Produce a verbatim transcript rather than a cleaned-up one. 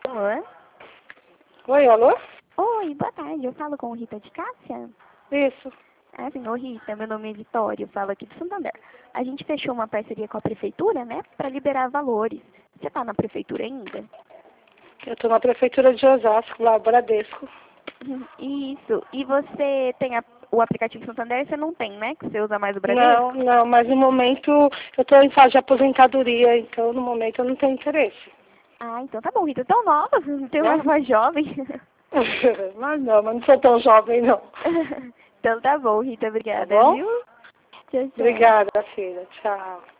Alô? Oi, alô? Oi, boa tarde. Eu falo com Rita de Cássia? Isso. Ah, sim, ô Rita, meu nome é Vitória, eu falo aqui de Santander. A gente fechou uma parceria com a prefeitura, né, para liberar valores. Você tá na prefeitura ainda? Eu tô na prefeitura de Osasco, lá, Bradesco. Isso. E você tem a- o aplicativo Santander, você não tem, né? Que você usa mais o Bradesco? Não, não, mas no momento eu tô em fase de aposentadoria, então no momento eu não tenho interesse. Ah, então tá bom, Rita. Tão nova, tem uma Né? voz jovem. Mas não, mas não sou tão jovem, não. Então tá bom, Rita. Tá Obrigada, bom? viu? Tchau, tchau. Obrigada, filha. Tchau.